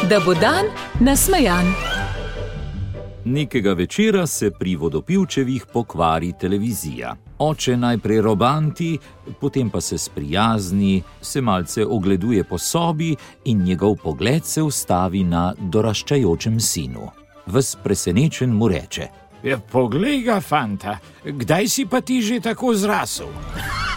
da bo dan nasmejan. Nekega večera se pri Vodopivčevih pokvari televizija. Oče najprej robanti, potem pa se sprijazni, se malce ogleduje po sobi in njegov pogled se ustavi na doraščajočem sinu. Ves presenečen mu reče: Poglej ga, fanta, kdaj si pa ti že tako zrasel?